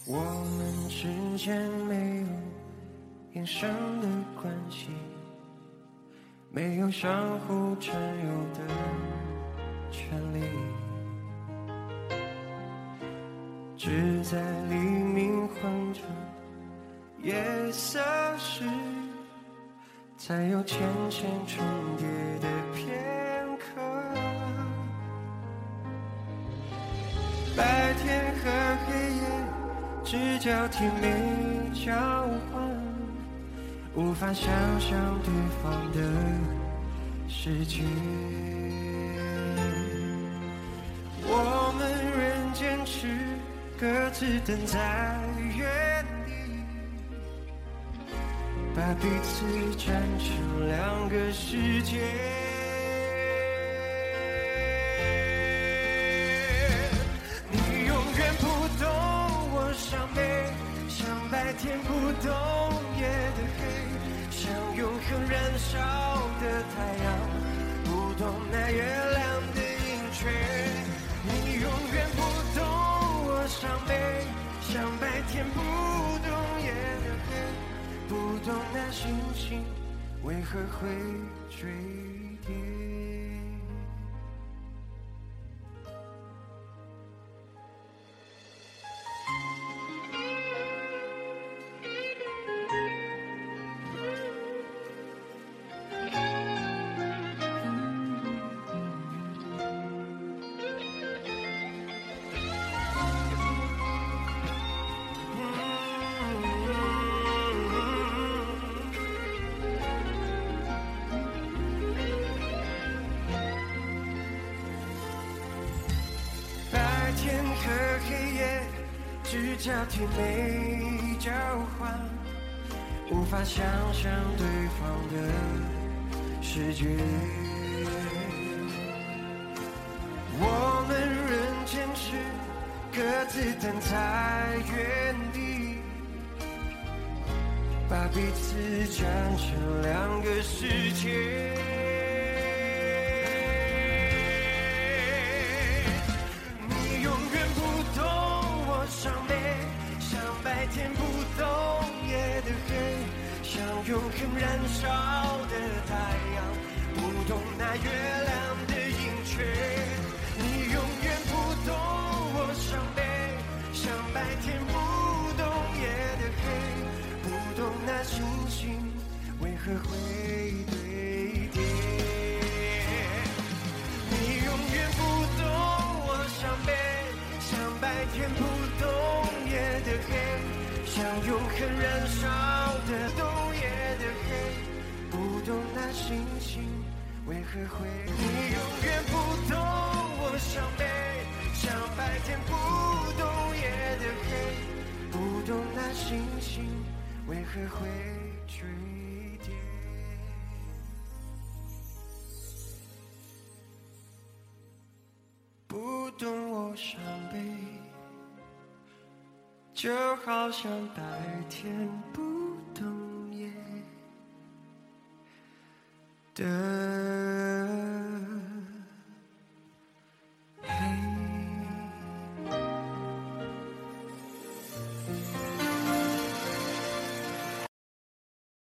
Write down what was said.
我们之间没有眼神的关系，没有相互占有的权利，只在黎明混成夜色时，才有浅浅重叠的片刻。白天和黑夜只交替没交换，无法想象对方的世界。我们仍坚持各自等在原地，把彼此站成两个世界。你永远不懂我伤悲，像白天不懂夜的黑，像永恒燃烧的太阳，不懂那月亮的盈缺。你永远不懂我伤悲，像白天不懂夜的黑，不懂那星星为何会坠跌。天和黑夜只交替没交换，无法想象对方的世界。我们仍坚持各自等在原地，把彼此站成两个世界。伤悲，像白天不懂夜的黑，像永恒燃烧的太阳，不懂那月亮的盈缺。你永远不懂我伤悲，像白天不懂夜的黑，不懂那星星为何会堆叠。你永远不懂我伤悲，像白天不懂夜的黑，像永恒燃烧的冬夜的黑，不懂那星星为何会。你永远不懂我伤悲，像白天不懂夜的黑，不懂那星星为何会坠跌。不懂我伤悲，就好像白天不懂夜的